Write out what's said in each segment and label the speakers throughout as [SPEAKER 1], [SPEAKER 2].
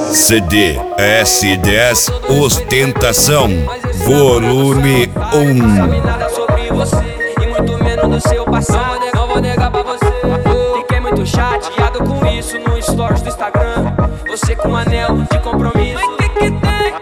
[SPEAKER 1] CD S10 Ostentação Volume 1.
[SPEAKER 2] Nada sobre você e muito menos do seu passado. Não vou negar pra você. Fiquei muito chateado com isso no stories do Instagram. Você com um anel de compromisso. Mas que tem?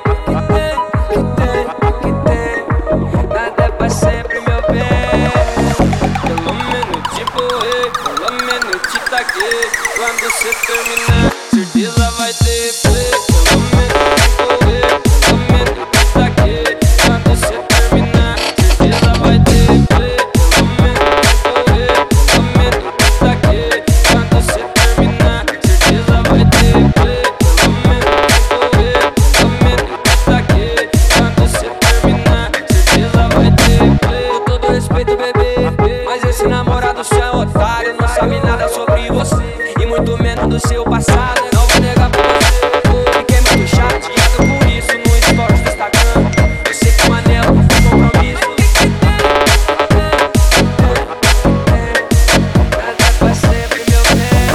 [SPEAKER 2] Nada é pra sempre, meu bem. Pelo menos te borrei, pelo menos te taguei. Quando você terminar, certeza vai ter play. Pelo menos te borrei, pelo menos te taguei. Quando você terminar, certeza vai ter play. Pelo menos te borrei, pelo menos te taguei. Quando você terminar, certeza vai ter play. Pelo menos te borrei, pelo menos te taguei. Quando você terminar, certeza vai ter play. Com todo respeito, bebê, mas esse namorado seu é otário. Não sabe nada sobre você e muito menos do seu passado. Não vou negar pra você. Fiquei muito chateado com isso no stories do Instagram. Você com um anel de compromisso. Nada é pra sempre, meu bem.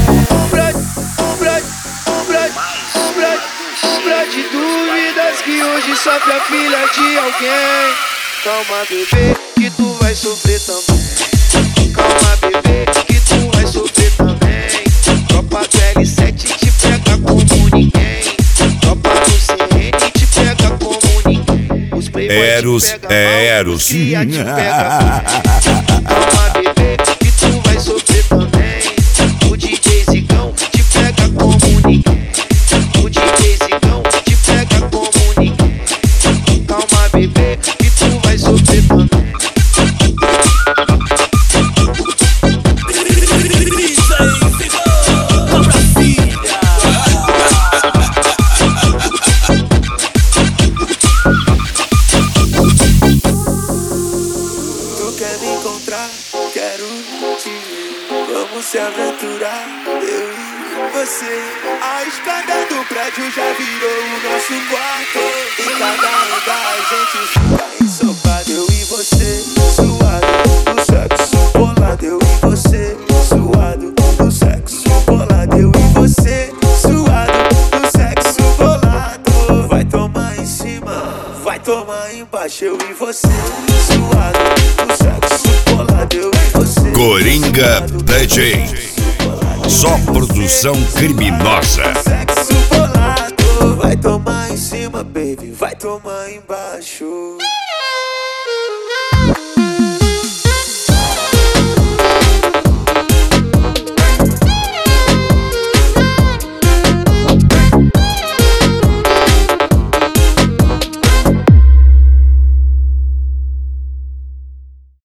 [SPEAKER 3] De dúvidas que hoje sofre a filha de alguém. Calma, bebê, que tu vai sofrer também. Calma, bebê, que tu vai sofrer também. Tropa do L7 te pega como ninguém. Tropa do CN te pega como ninguém. Os playboys
[SPEAKER 1] Eros
[SPEAKER 3] te pega
[SPEAKER 1] é
[SPEAKER 3] mal,
[SPEAKER 1] Eros.
[SPEAKER 3] os cria te pega mal. Calma, bebê, que tu vai sofrer também. O DJ Zigão te pega como ninguém. O DJ Zigão te pega como ninguém. Calma, bebê, que tu vai sofrer também. Tu quer me encontrar? Quero te ver. Vamos se aventurar, eu e você. A escada do prédio já virou o nosso quarto. Em cada andar a gente fica ensopado. Eu e você, suado do sexo bolado. Eu e você, suado do sexo bolado. Eu e você, suado do sexo bolado. Vai tomar em cima, vai tomar embaixo. Eu e você, suado do sexo bolado. Eu e você,
[SPEAKER 1] Coringa DJ. Só produção criminosa.
[SPEAKER 3] sexo bolado. Vai tomar em cima, baby, vai tomar embaixo.